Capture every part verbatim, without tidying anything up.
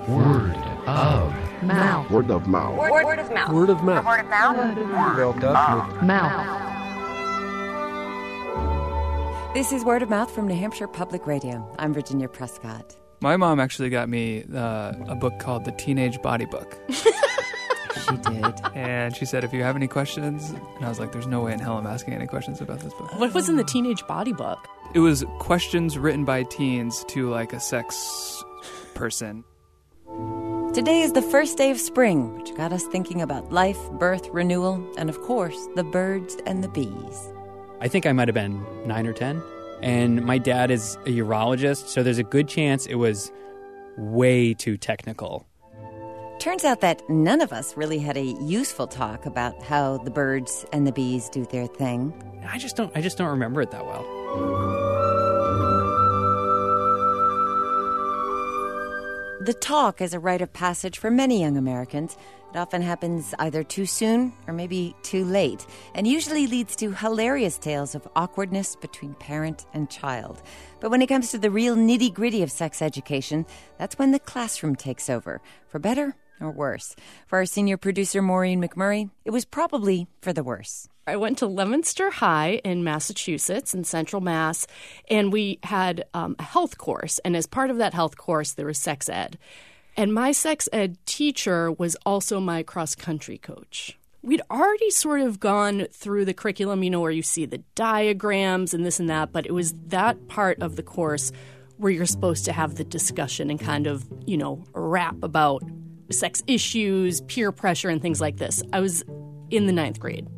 Word of mouth. Word of mouth. Word, word of mouth. Word of mouth. Word of mouth. Word of mouth. Mouth. This is Word of Mouth from New Hampshire Public Radio. I'm Virginia Prescott. My mom actually got me uh, a book called The Teenage Body Book. She did. And she said, if you have any questions, and I was like, there's no way in hell I'm asking any questions about this book. What was in the Teenage Body Book? It was questions written by teens to like a sex person. Today is the first day of spring, which got us thinking about life, birth, renewal, and of course, the birds and the bees. I think I might have been nine or ten. And my dad is a urologist, so there's a good chance it was way too technical. Turns out that none of us really had a useful talk about how the birds and the bees do their thing. I just don't I just don't remember it that well. The talk is a rite of passage for many young Americans. It often happens either too soon or maybe too late, and usually leads to hilarious tales of awkwardness between parent and child. But when it comes to the real nitty-gritty of sex education, that's when the classroom takes over, for better or worse. For our senior producer, Maureen McMurray, it was probably for the worse. I went to Leominster High in Massachusetts, in Central Mass, and we had um, a health course. And as part of that health course, there was sex ed. And my sex ed teacher was also my cross-country coach. We'd already sort of gone through the curriculum, you know, where you see the diagrams and this and that, but it was that part of the course where you're supposed to have the discussion and kind of, you know, rap about sex issues, peer pressure, and things like this. I was in the ninth grade.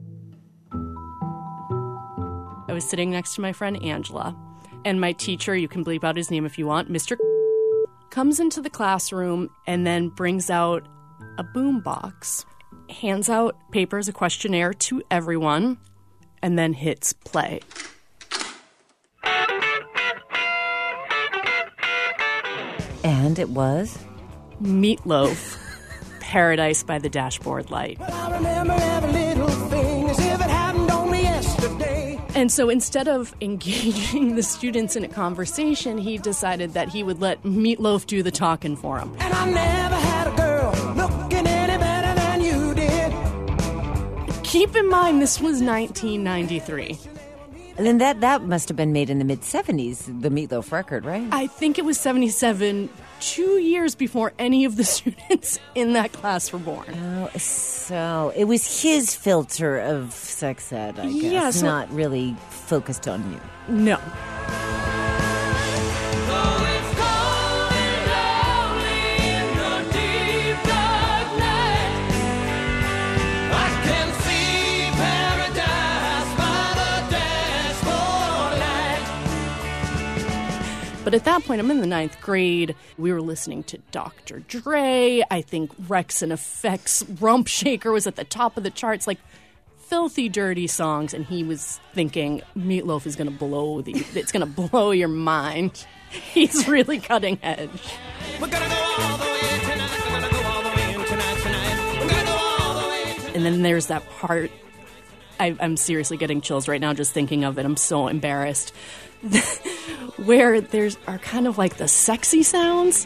I was sitting next to my friend Angela, and my teacher, you can bleep out his name if you want, Mister comes into the classroom and then brings out a boom box, hands out papers, a questionnaire to everyone, and then hits play. And it was? Meatloaf, Paradise by the Dashboard Light. Well, I remember every little thing as if it happened only yesterday. And so instead of engaging the students in a conversation, he decided that he would let Meatloaf do the talking for him. And I never had a girl looking any better than you did. Keep in mind, this was nineteen ninety-three. And then that, that must have been made in the mid-seventies, the Meatloaf record, right? I think it was seventy-seven, two years before any of the students in that class were born. Oh, so it was his filter of sex ed, I guess, yeah, so, not really focused on you. No. But at that point, I'm in the ninth grade. We were listening to Doctor Dre. I think Rex and Effects Rump Shaker was at the top of the charts, like filthy, dirty songs. And he was thinking, Meatloaf is going to blow the, it's going to blow your mind. He's really cutting edge. We're gonna go all the way tonight. We're gonna go all the way tonight, tonight. We're gonna go all the way tonight. And then there's that part. I, I'm seriously getting chills right now just thinking of it. I'm so embarrassed. Where there's are kind of like the sexy sounds.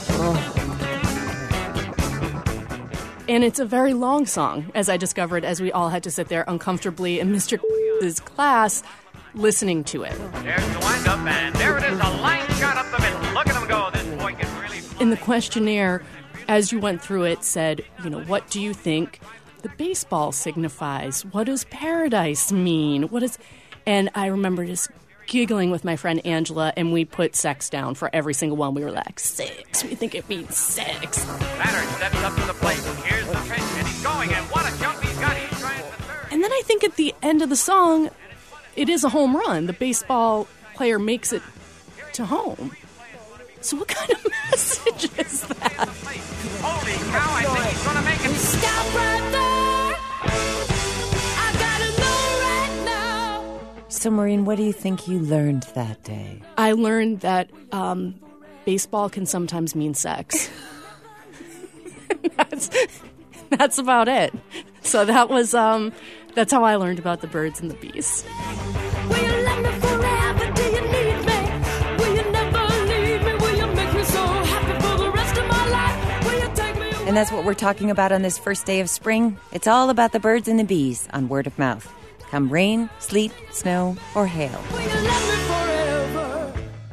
And it's a very long song, as I discovered, as we all had to sit there uncomfortably in Mister His class listening to it. There's the wind-up, and there it is, a line shot up the middle. Look at him go. This boy can really... In the questionnaire, as you went through it, said, you know, what do you think the baseball signifies? What does paradise mean? What is... And I remember just giggling with my friend Angela, and we put sex down for every single one. We were like, sex. We think it means sex. Batter steps up to the plate. Here's the pitch, and he's going, and what a jump he's got. He's trying for third. And then I think at the end of the song, it is a home run. The baseball player makes it to home. So what kind of message is that? Holy cow, I think he's going to make it. Stop right there. I gotta know right now. So, Maureen, what do you think you learned that day? I learned that um, baseball can sometimes mean sex. that's, that's about it. So that was, um, that's how I learned about the birds and the bees. Will you love me forever? Do you need me? Will you never leave me? Will you make me so happy for the rest of my life? And that's what we're talking about on this first day of spring. It's all about the birds and the bees on Word of Mouth. Come rain, sleet, snow, or hail. Will you love me forever?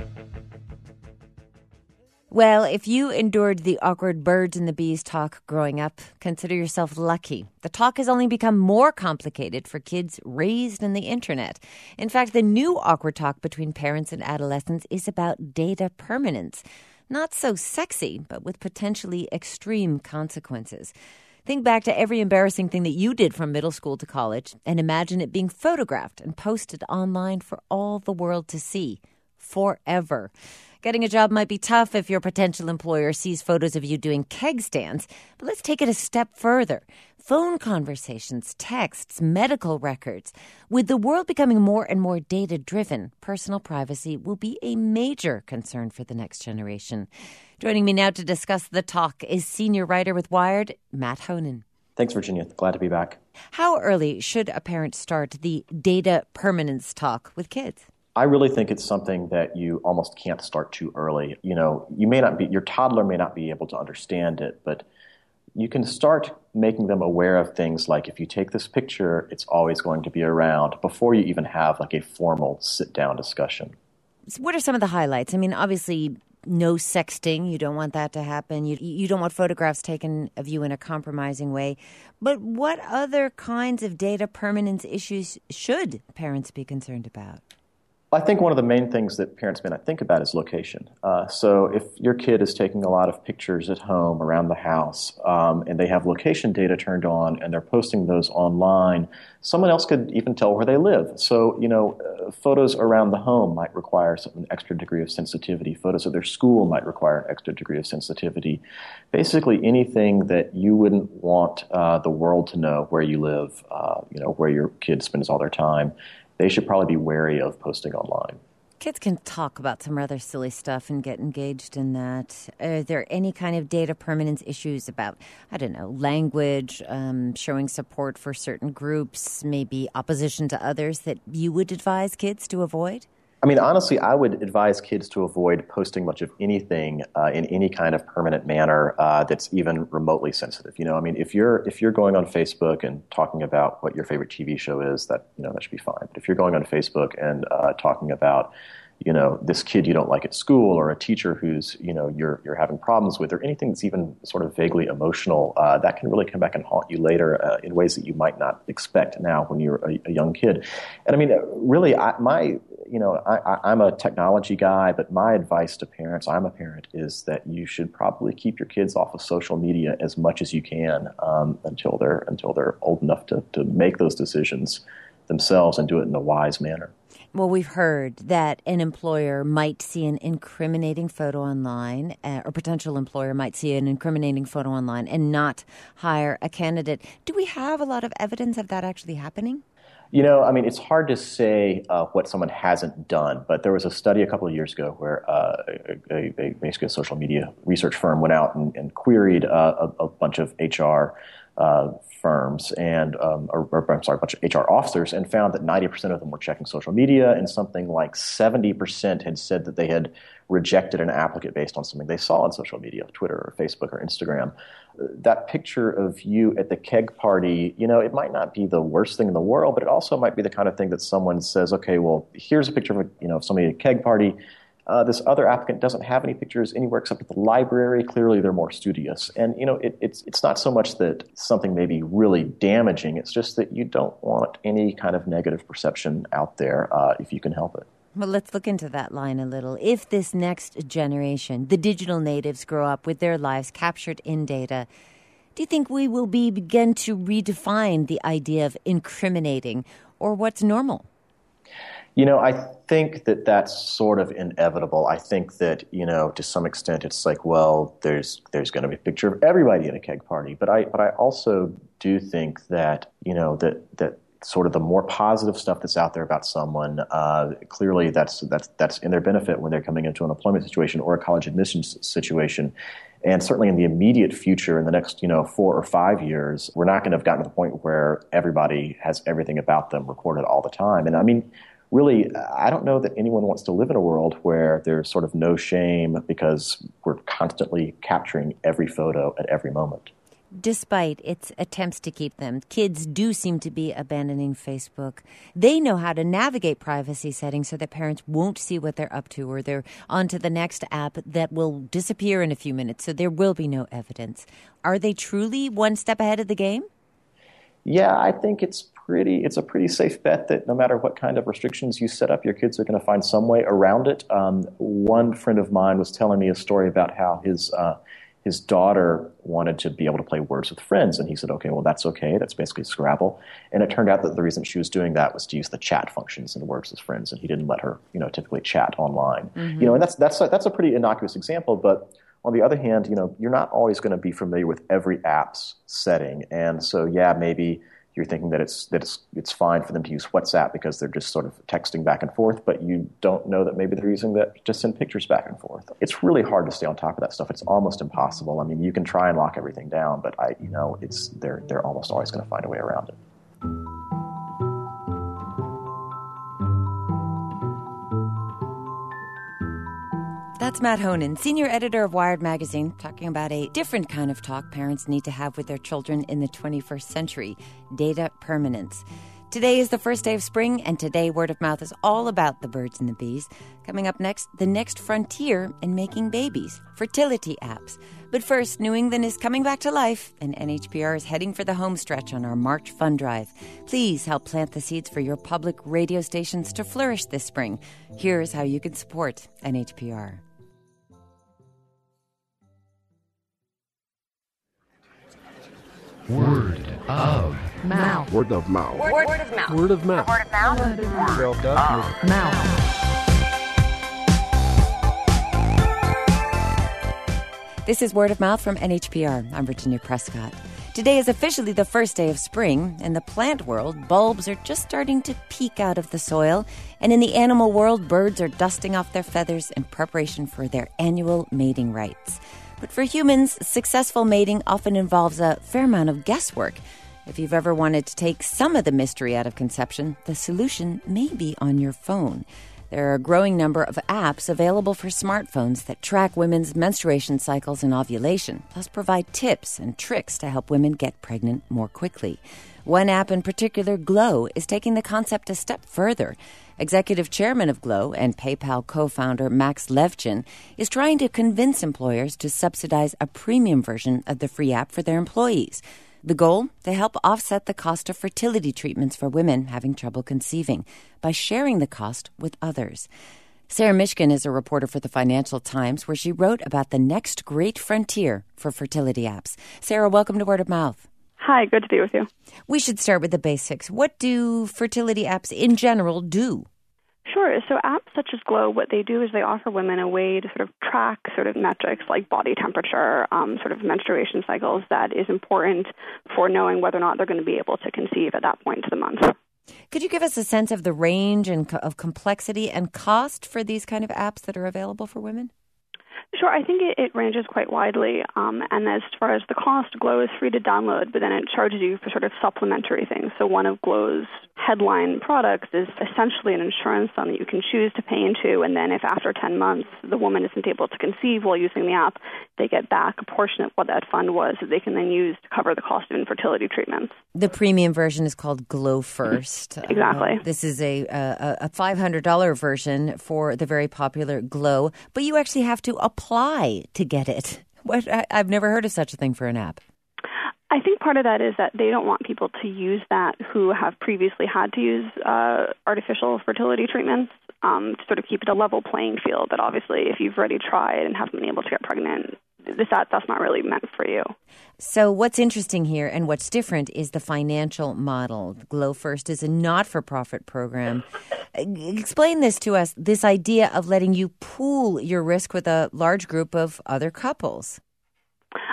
Well, if you endured the awkward birds and the bees talk growing up, consider yourself lucky. The talk has only become more complicated for kids raised in the internet. In fact, the new awkward talk between parents and adolescents is about data permanence. Not so sexy, but with potentially extreme consequences. Think back to every embarrassing thing that you did from middle school to college and imagine it being photographed and posted online for all the world to see. Forever. Getting a job might be tough if your potential employer sees photos of you doing keg stands, but let's take it a step further. Phone conversations, texts, medical records. With the world becoming more and more data-driven, personal privacy will be a major concern for the next generation. Joining me now to discuss the talk is senior writer with Wired, Matt Honan. Thanks, Virginia. Glad to be back. How early should a parent start the data permanence talk with kids? I really think it's something that you almost can't start too early. You know, you may not be, your toddler may not be able to understand it, but you can start making them aware of things like if you take this picture, it's always going to be around before you even have like a formal sit-down discussion. So what are some of the highlights? I mean, obviously, no sexting. You don't want that to happen. You, you don't want photographs taken of you in a compromising way. But what other kinds of data permanence issues should parents be concerned about? I think one of the main things that parents may not think about is location. Uh, so if your kid is taking a lot of pictures at home around the house um, and they have location data turned on and they're posting those online, someone else could even tell where they live. So, you know, uh, photos around the home might require some, an extra degree of sensitivity. Photos of their school might require an extra degree of sensitivity. Basically anything that you wouldn't want uh, the world to know where you live, uh, you know, where your kid spends all their time. They should probably be wary of posting online. Kids can talk about some rather silly stuff and get engaged in that. Are there any kind of data permanence issues about, I don't know, language, um, showing support for certain groups, maybe opposition to others that you would advise kids to avoid? I mean, honestly, I would advise kids to avoid posting much of anything uh, in any kind of permanent manner uh, that's even remotely sensitive. You know, I mean, if you're if you're going on Facebook and talking about what your favorite T V show is, that you know that should be fine. But if you're going on Facebook and uh, talking about, you know, this kid you don't like at school, or a teacher who's, you know, you're you're having problems with, or anything that's even sort of vaguely emotional, uh, that can really come back and haunt you later uh, in ways that you might not expect now when you're a, a young kid. And I mean, really, I, my, you know, I, I, I'm a technology guy, but my advice to parents, I'm a parent, is that you should probably keep your kids off of social media as much as you can um, until they're until they're old enough to to make those decisions themselves and do it in a wise manner. Well, we've heard that an employer might see an incriminating photo online, uh, or potential employer might see an incriminating photo online and not hire a candidate. Do we have a lot of evidence of that actually happening? You know, I mean, it's hard to say uh, what someone hasn't done, but there was a study a couple of years ago where uh, a, a, basically a social media research firm went out and, and queried uh, a, a bunch of H R uh, firms and, um, or, or I'm sorry, a bunch of H R officers, and found that ninety percent of them were checking social media, and something like seventy percent had said that they had rejected an applicant based on something they saw on social media, Twitter or Facebook or Instagram. That picture of you at the keg party, you know, it might not be the worst thing in the world, but it also might be the kind of thing that someone says, okay, well, here's a picture of, a, you know, somebody at a keg party. Uh, this other applicant doesn't have any pictures anywhere except at the library. Clearly, they're more studious. And, you know, it, it's it's not so much that something may be really damaging. It's just that you don't want any kind of negative perception out there uh, if you can help it. Well, let's look into that line a little. If this next generation, the digital natives, grow up with their lives captured in data, do you think we will be begin to redefine the idea of incriminating or what's normal? You know, I think that that's sort of inevitable. I think that, you know, to some extent it's like, well, there's there's going to be a picture of everybody at a keg party. But I but I also do think that, you know, that that sort of the more positive stuff that's out there about someone, uh, clearly that's that's that's in their benefit when they're coming into an employment situation or a college admissions situation. And certainly in the immediate future, in the next, you know, four or five years, we're not going to have gotten to the point where everybody has everything about them recorded all the time. And I mean, really, I don't know that anyone wants to live in a world where there's sort of no shame because we're constantly capturing every photo at every moment. Despite its attempts to keep them, kids do seem to be abandoning Facebook. They know how to navigate privacy settings so that parents won't see what they're up to, or they're onto the next app that will disappear in a few minutes, so there will be no evidence. Are they truly one step ahead of the game? Yeah, I think it's pretty. It's a pretty safe bet that no matter what kind of restrictions you set up, your kids are going to find some way around it. Um, one friend of mine was telling me a story about how his uh, his daughter wanted to be able to play Words with Friends, and he said, "Okay, well that's okay. That's basically Scrabble." And it turned out that the reason she was doing that was to use the chat functions in Words with Friends, and he didn't let her, you know, typically chat online. Mm-hmm. You know, and that's that's a, that's a pretty innocuous example, but. On the other hand, you know, you're not always going to be familiar with every app's setting, and so yeah, maybe you're thinking that it's that it's it's fine for them to use WhatsApp because they're just sort of texting back and forth, but you don't know that maybe they're using that to send pictures back and forth. It's really hard to stay on top of that stuff. It's almost impossible. I mean, you can try and lock everything down, but I, you know, it's they're they're almost always going to find a way around it. That's Matt Honan, senior editor of Wired magazine, talking about a different kind of talk parents need to have with their children in the twenty-first century, data permanence. Today is the first day of spring, and today Word of Mouth is all about the birds and the bees. Coming up next, the next frontier in making babies, fertility apps. But first, New England is coming back to life, and N H P R is heading for the home stretch on our March Fund Drive. Please help plant the seeds for your public radio stations to flourish this spring. Here's how you can support N H P R. Word of mouth. Word of mouth. Word, word of mouth. Word of mouth. Word of mouth. Word of mouth. Word of mouth. Mouth. This is Word of Mouth from N H P R. I'm Virginia Prescott. Today is officially the first day of spring. In the plant world, bulbs are just starting to peek out of the soil. And in the animal world, birds are dusting off their feathers in preparation for their annual mating rites. But for humans, successful mating often involves a fair amount of guesswork. If you've ever wanted to take some of the mystery out of conception, the solution may be on your phone. There are a growing number of apps available for smartphones that track women's menstruation cycles and ovulation, plus provide tips and tricks to help women get pregnant more quickly. One app in particular, Glow, is taking the concept a step further. Executive chairman of Glow and PayPal co-founder Max Levchin is trying to convince employers to subsidize a premium version of the free app for their employees. The goal? To help offset the cost of fertility treatments for women having trouble conceiving by sharing the cost with others. Sarah Mishkin is a reporter for the Financial Times, where she wrote about the next great frontier for fertility apps. Sarah, welcome to Word of Mouth. Hi, good to be with you. We should start with the basics. What do fertility apps in general do? Sure. So apps such as Glow, what they do is they offer women a way to sort of track sort of metrics like body temperature, um, sort of menstruation cycles that is important for knowing whether or not they're going to be able to conceive at that point of the month. Could you give us a sense of the range and co- of complexity and cost for these kind of apps that are available for women? Sure. I think it, it ranges quite widely. Um, and as far as the cost, Glow is free to download, but then it charges you for sort of supplementary things. So one of Glow's headline products is essentially an insurance fund that you can choose to pay into. And then if after ten months the woman isn't able to conceive while using the app, they get back a portion of what that fund was that they can then use to cover the cost of infertility treatments. The premium version is called Glow First. Exactly. Uh, this is a, a, a five hundred dollars version for the very popular Glow, but you actually have to apply to get it. What, I, I've never heard of such a thing for an app. I think part of that is that they don't want people to use that who have previously had to use uh, artificial fertility treatments um, to sort of keep it a level playing field. That obviously if you've already tried and haven't been able to get pregnant, this app, that's not really meant for you. So what's interesting here and what's different is the financial model. Glow First is a not-for-profit program. Explain this to us, this idea of letting you pool your risk with a large group of other couples.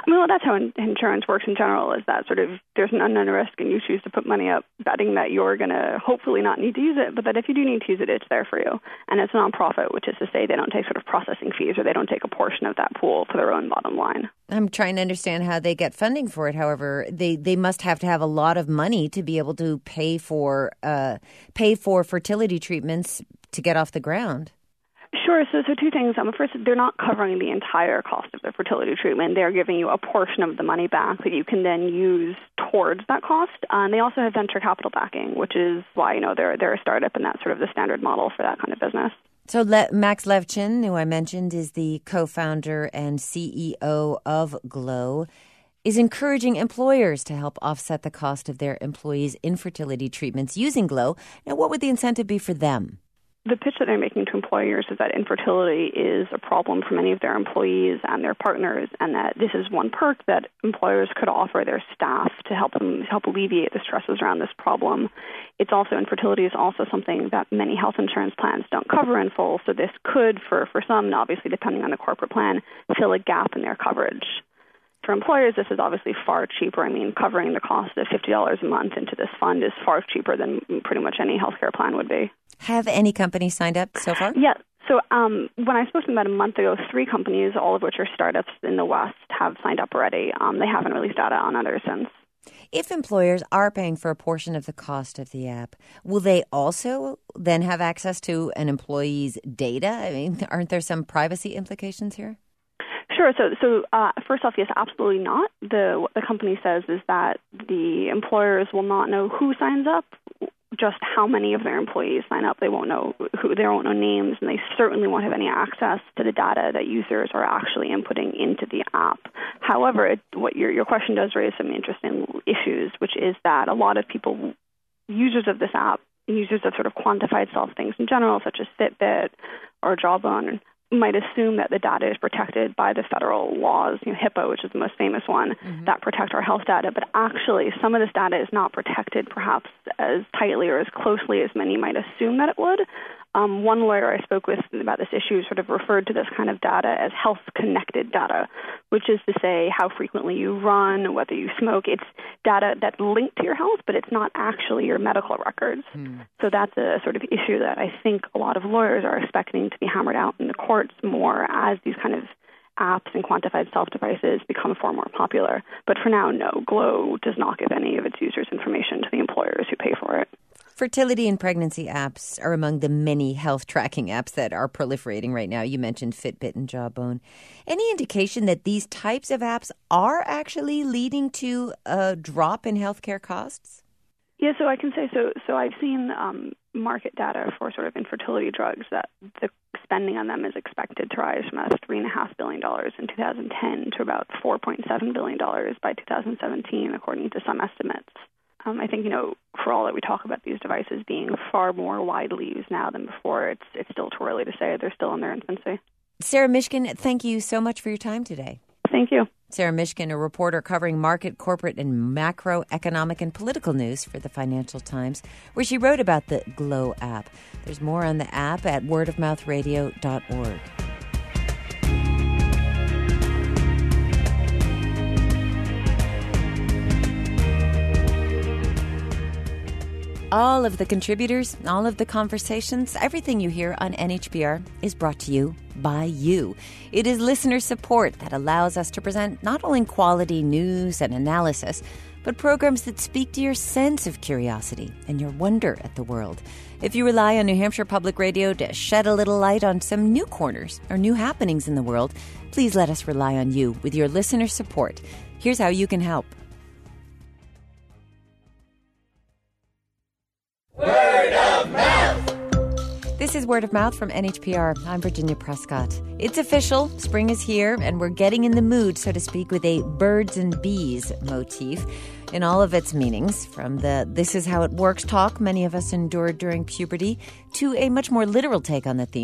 Well, that's how in- insurance works in general, is that sort of there's an unknown risk and you choose to put money up betting that you're going to hopefully not need to use it, but that if you do need to use it, it's there for you. And it's a nonprofit, which is to say they don't take sort of processing fees or they don't take a portion of that pool for their own bottom line. I'm trying to understand how they get funding for it. However, they, they must have to have a lot of money to be able to pay for uh, pay for fertility treatments to get off the ground. Sure. So, so two things. Um, first, they're not covering the entire cost of the fertility treatment. They're giving you a portion of the money back that you can then use towards that cost. Uh, and they also have venture capital backing, which is why, you know, they're they're a startup, and that's sort of the standard model for that kind of business. So Le- Max Levchin, who I mentioned, is the co-founder and C E O of Glow, is encouraging employers to help offset the cost of their employees' infertility treatments using Glow. Now, what would the incentive be for them? The pitch that they're making to employers is that infertility is a problem for many of their employees and their partners, and that this is one perk that employers could offer their staff to help them help alleviate the stresses around this problem. It's also, infertility is also something that many health insurance plans don't cover in full, so this could, for, for some, obviously depending on the corporate plan, fill a gap in their coverage. For employers, this is obviously far cheaper. I mean, covering the cost of fifty dollars a month into this fund is far cheaper than pretty much any healthcare plan would be. Have any companies signed up so far? Yeah. So um, when I spoke to them about a month ago, three companies, all of which are startups in the West, have signed up already. Um, they haven't released data on others since. If employers are paying for a portion of the cost of the app, will they also then have access to an employee's data? I mean, aren't there some privacy implications here? Sure. So, so uh, first off, yes, absolutely not. The what the company says is that the employers will not know who signs up, just how many of their employees sign up. They won't know who, they won't know names, and they certainly won't have any access to the data that users are actually inputting into the app. However, it, what your your question does raise some interesting issues, which is that a lot of people, users of this app, users of sort of quantified self things in general, such as Fitbit or Jawbone, might assume that the data is protected by the federal laws, you know, HIPAA, which is the most famous one, mm-hmm. that protect our health data. But actually, some of this data is not protected perhaps as tightly or as closely as many might assume that it would. Um, one lawyer I spoke with about this issue sort of referred to this kind of data as health-connected data, which is to say how frequently you run, whether you smoke. It's data that's linked to your health, but it's not actually your medical records. Hmm. So that's a sort of issue that I think a lot of lawyers are expecting to be hammered out in the courts more as these kind of apps and quantified self-devices become far more popular. But for now, no, Glow does not give any of its users' information to the employers who pay for it. Fertility and pregnancy apps are among the many health tracking apps that are proliferating right now. You mentioned Fitbit and Jawbone. Any indication that these types of apps are actually leading to a drop in healthcare costs? Yeah, so I can say so. So I've seen um, market data for sort of infertility drugs that the spending on them is expected to rise from about three and a half billion dollars in two thousand ten to about four point seven billion dollars by two thousand seventeen, according to some estimates. Um, I think, you know, for all that we talk about these devices being far more widely used now than before, it's it's still too early to say. They're still in their infancy. Sarah Mishkin, thank you so much for your time today. Thank you. Sarah Mishkin, a reporter covering market, corporate, and macroeconomic and political news for the Financial Times, where she wrote about the Glow app. There's more on the app at word of mouth radio dot org. All of the contributors, all of the conversations, everything you hear on N H P R is brought to you by you. It is listener support that allows us to present not only quality news and analysis, but programs that speak to your sense of curiosity and your wonder at the world. If you rely on New Hampshire Public Radio to shed a little light on some new corners or new happenings in the world, please let us rely on you with your listener support. Here's how you can help. Word of mouth! This is Word of Mouth from N H P R. I'm Virginia Prescott. It's official. Spring is here, and we're getting in the mood, so to speak, with a birds and bees motif in all of its meanings, from the this is how it works talk many of us endured during puberty to a much more literal take on the theme,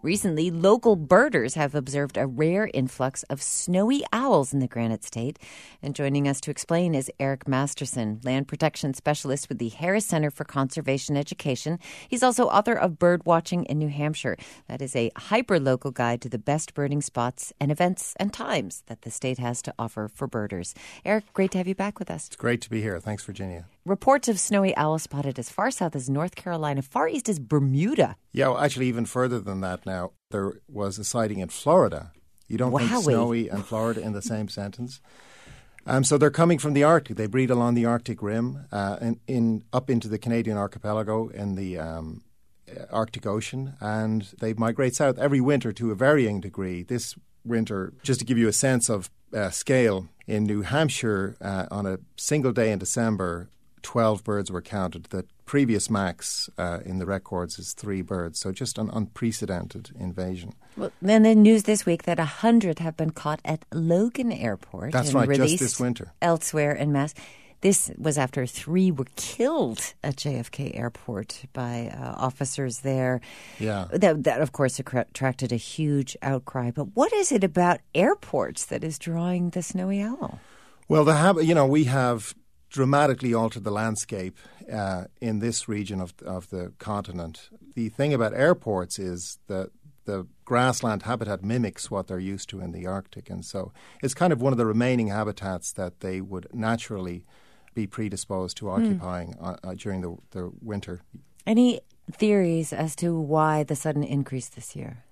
Recently, local birders have observed a rare influx of snowy owls in the Granite State. And joining us to explain is Eric Masterson, land protection specialist with the Harris Center for Conservation Education. He's also author of Bird Watching in New Hampshire. That is a hyper-local guide to the best birding spots and events and times that the state has to offer for birders. Eric, great to have you back with us. It's great to be here. Thanks, Virginia. Reports of snowy owls spotted as far south as North Carolina, far east as Bermuda. Yeah, well, actually, even further than that now. There was a sighting in Florida. You don't Wowie. think snowy and Florida in the same sentence. Um, so they're coming from the Arctic. They breed along the Arctic Rim, uh, in, in up into the Canadian archipelago in the um, Arctic Ocean, and they migrate south every winter to a varying degree. This winter, just to give you a sense of uh, scale, in New Hampshire, uh, on a single day in December, twelve birds were counted. The previous max uh, in the records is three birds, so just an unprecedented invasion. Well, then the news this week that one hundred have been caught at Logan Airport. That's and right, just released this winter. Elsewhere in Mass. This was after three were killed at J F K Airport by uh, officers there. Yeah. That, that, of course, attracted a huge outcry. But what is it about airports that is drawing the snowy owl? Well, the hab- you know, we have dramatically altered the landscape uh, in this region of of the continent. The thing about airports is that the grassland habitat mimics what they're used to in the Arctic, and so it's kind of one of the remaining habitats that they would naturally be predisposed to occupying mm. uh, uh, during the, the winter. Any theories as to why the sudden increase this year?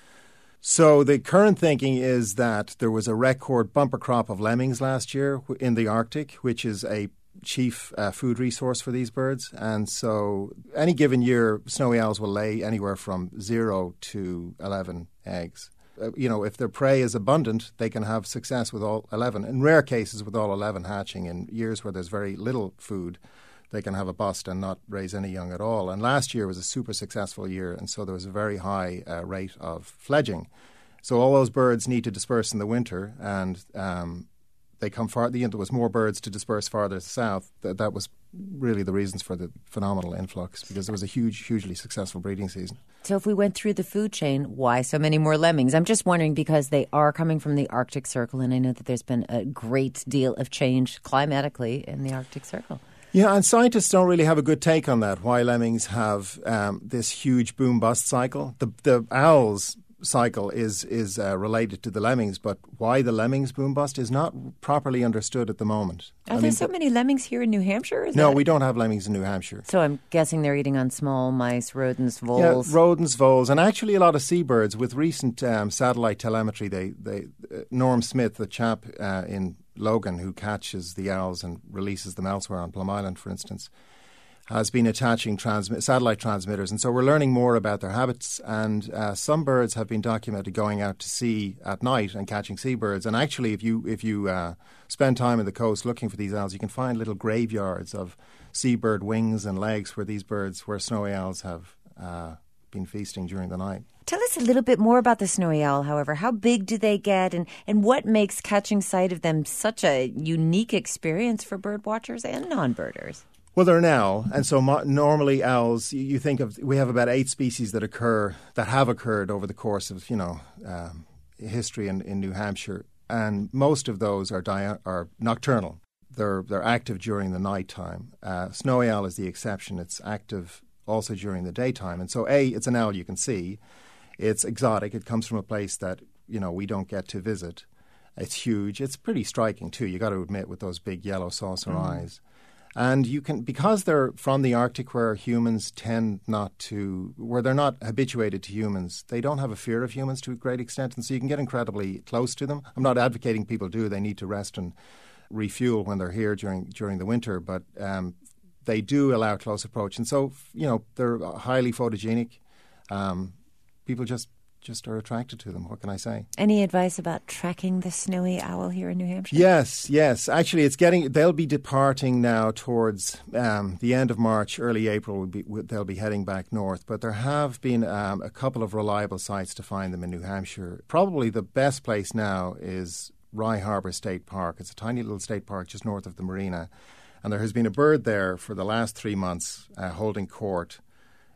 So the current thinking is that there was a record bumper crop of lemmings last year in the Arctic, which is a chief uh, food resource for these birds. And so any given year, snowy owls will lay anywhere from zero to eleven eggs. Uh, you know, if their prey is abundant, they can have success with all eleven. In rare cases, with all eleven hatching. In years where there's very little food, they can have a bust and not raise any young at all. And last year was a super successful year, and so there was a very high uh, rate of fledging. So all those birds need to disperse in the winter, and um, they come far. There was more birds to disperse farther south. That, that was really the reasons for the phenomenal influx, because there was a huge, hugely successful breeding season. So if we went through the food chain, why so many more lemmings? I'm just wondering because they are coming from the Arctic Circle, and I know that there's been a great deal of change climatically in the Arctic Circle. Yeah, and scientists don't really have a good take on that, why lemmings have um, this huge boom-bust cycle. The, the owls cycle is is uh, related to the lemmings, but why the lemmings boom-bust is not properly understood at the moment. Are I there mean, so many lemmings here in New Hampshire? Is no, that... we don't have lemmings in New Hampshire. So I'm guessing they're eating on small mice, rodents, voles. Yeah, rodents, voles, and actually a lot of seabirds. With recent um, satellite telemetry, they, they uh, Norm Smith, the chap uh, in Logan who catches the owls and releases them elsewhere on Plum Island, for instance, has been attaching transmi- satellite transmitters. And so we're learning more about their habits. And uh, some birds have been documented going out to sea at night and catching seabirds. And actually, if you if you uh, spend time on the coast looking for these owls, you can find little graveyards of seabird wings and legs where these birds, where snowy owls have uh, been feasting during the night. Tell us a little bit more about the snowy owl, however. How big do they get, and, and what makes catching sight of them such a unique experience for bird watchers and non-birders? Well, they're now, and so mo- normally owls, you, you think of, we have about eight species that occur, that have occurred over the course of, you know, um, history in, in New Hampshire, and most of those are di- are nocturnal. They're they're active during the nighttime. Uh, snowy owl is the exception. It's active also during the daytime, and so A, it's an owl you can see. It's exotic. It comes from a place that, you know, we don't get to visit. It's huge. It's pretty striking, too, you got to admit, with those big yellow saucer mm. eyes. And you can, because they're from the Arctic where humans tend not to, where they're not habituated to humans, they don't have a fear of humans to a great extent. And so you can get incredibly close to them. I'm not advocating people do. They need to rest and refuel when they're here during during the winter. But um, they do allow close approach. And so, you know, they're highly photogenic. Um, people just just are attracted to them. What can I say? Any advice about tracking the snowy owl here in New Hampshire? Yes, yes. Actually, it's getting. They'll be departing now towards um, the end of March, early April. Will be, they'll be heading back north. But there have been um, a couple of reliable sites to find them in New Hampshire. Probably the best place now is Rye Harbour State Park. It's a tiny little state park just north of the marina, and there has been a bird there for the last three months uh, holding court.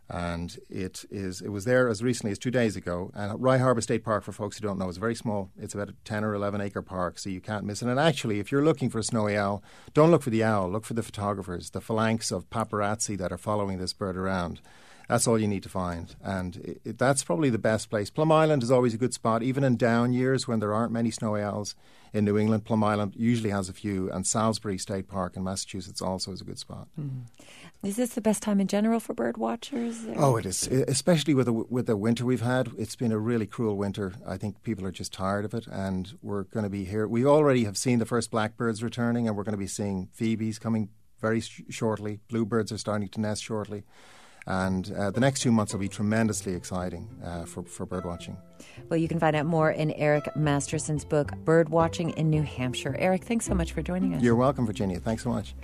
And it is it was there as recently as two days ago. And Rye Harbour State Park, for folks who don't know, is very small. It's about a ten or eleven acre park, so you can't miss it. And actually, if you're looking for a snowy owl, don't look for the owl. Look for the photographers, the phalanx of paparazzi that are following this bird around. That's all you need to find. And it, it, that's probably the best place. Plum Island is always a good spot, even in down years when there aren't many snowy owls in New England. Plum Island usually has a few, and Salisbury State Park in Massachusetts also is a good spot. Mm. Is this the best time in general for bird watchers? Or? Oh, it is, especially with the, with the winter we've had. It's been a really cruel winter. I think people are just tired of it, and we're going to be here. We already have seen the first blackbirds returning, and we're going to be seeing phoebes coming very sh- shortly. Bluebirds are starting to nest shortly. And uh, the next two months will be tremendously exciting uh, for, for bird watching. Well, you can find out more in Eric Masterson's book, Bird Watching in New Hampshire. Eric, thanks so much for joining us. You're welcome, Virginia. Thanks so much.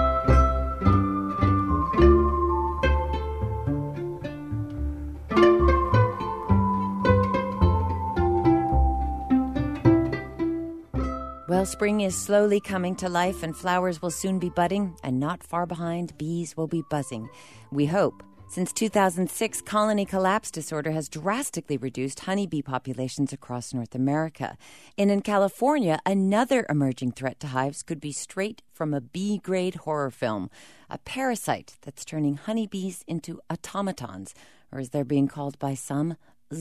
Well, spring is slowly coming to life and flowers will soon be budding, and not far behind, bees will be buzzing. We hope. Since two thousand six, colony collapse disorder has drastically reduced honeybee populations across North America. And in California, another emerging threat to hives could be straight from a B-grade horror film, a parasite that's turning honeybees into automatons, or as they're being called by some,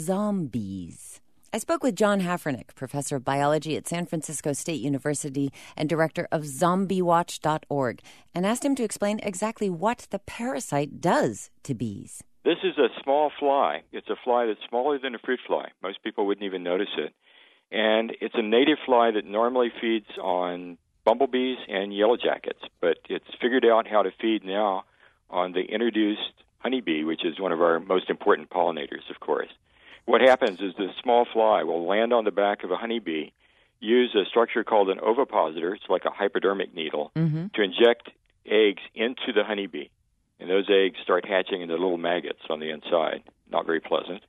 zombies. I spoke with John Haffernick, professor of biology at San Francisco State University and director of zombie watch dot org, and asked him to explain exactly what the parasite does to bees. This is a small fly. It's a fly that's smaller than a fruit fly. Most people wouldn't even notice it. And it's a native fly that normally feeds on bumblebees and yellow jackets, but it's figured out how to feed now on the introduced honeybee, which is one of our most important pollinators, of course. What happens is this small fly will land on the back of a honeybee, use a structure called an ovipositor, it's like a hypodermic needle, mm-hmm. to inject eggs into the honeybee. And those eggs start hatching into little maggots on the inside. Not very pleasant.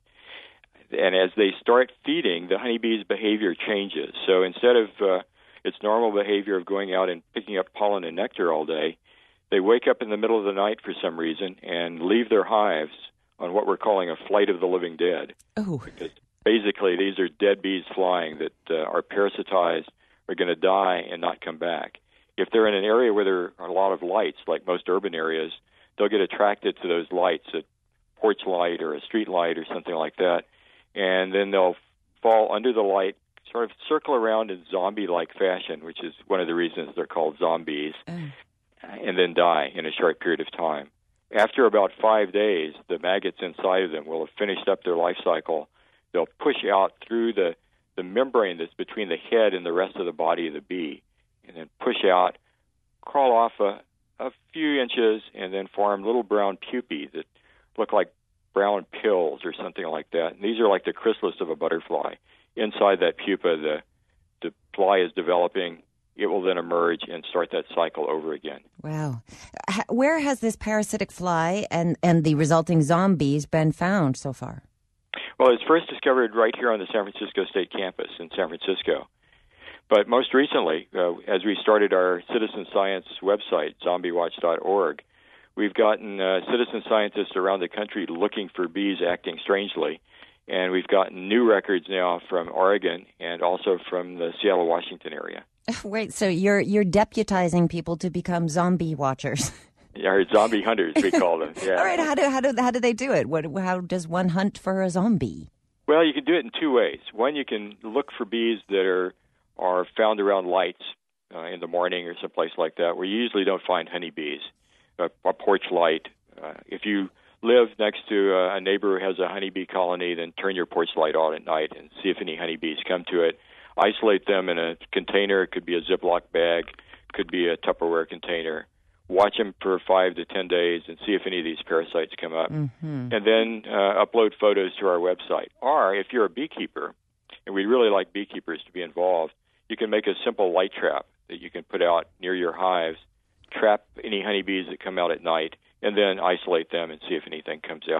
And as they start feeding, the honeybee's behavior changes. So instead of uh, its normal behavior of going out and picking up pollen and nectar all day, they wake up in the middle of the night for some reason and leave their hives on what we're calling a flight of the living dead. Oh. Because basically these are dead bees flying that uh, are parasitized, are going to die and not come back. If they're in an area where there are a lot of lights, like most urban areas, they'll get attracted to those lights, a porch light or a street light or something like that, and then they'll fall under the light, sort of circle around in zombie-like fashion, which is one of the reasons they're called zombies, mm. and then die in a short period of time. After about five days, the maggots inside of them will have finished up their life cycle. They'll push out through the, the membrane that's between the head and the rest of the body of the bee, and then push out, crawl off a, a few inches, and then form little brown pupae that look like brown pills or something like that. And these are like the chrysalis of a butterfly. Inside that pupa, the, the fly is developing. It will then emerge and start that cycle over again. Wow. Where has this parasitic fly and, and the resulting zombies been found so far? Well, it's first discovered right here on the San Francisco State campus in San Francisco. But most recently, uh, as we started our citizen science website, zombie watch dot org, we've gotten uh, citizen scientists around the country looking for bees acting strangely. And we've gotten new records now from Oregon and also from the Seattle, Washington area. Wait, so you're you're deputizing people to become zombie watchers? Yeah, or zombie hunters, we call them. Yeah. All right, how do how do how do they do it? What how does one hunt for a zombie? Well, you can do it in two ways. One, you can look for bees that are are found around lights uh, in the morning or someplace like that, where you usually don't find honeybees. A, a porch light. Uh, if you live next to a, a neighbor who has a honeybee colony, then turn your porch light on at night and see if any honeybees come to it. Isolate them in a container. It could be a Ziploc bag, could be a Tupperware container. Watch them for five to ten days and see if any of these parasites come up. Mm-hmm. And then uh, upload photos to our website. Or if you're a beekeeper, and we'd really like beekeepers to be involved, you can make a simple light trap that you can put out near your hives, trap any honeybees that come out at night, and then isolate them and see if anything comes out.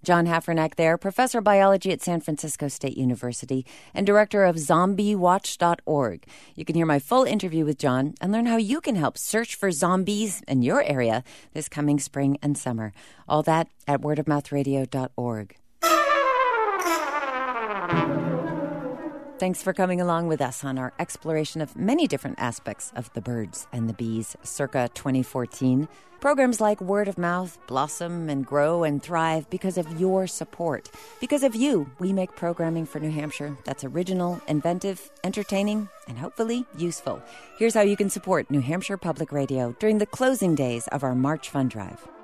John Haffernack there, professor of biology at San Francisco State University and director of zombie watch dot org. You can hear my full interview with John and learn how you can help search for zombies in your area this coming spring and summer. All that at word of mouth radio dot org. Thanks for coming along with us on our exploration of many different aspects of the birds and the bees circa twenty fourteen. Programs like Word of Mouth blossom and grow and thrive because of your support. Because of you, we make programming for New Hampshire that's original, inventive, entertaining, and hopefully useful. Here's how you can support New Hampshire Public Radio during the closing days of our March Fund Drive.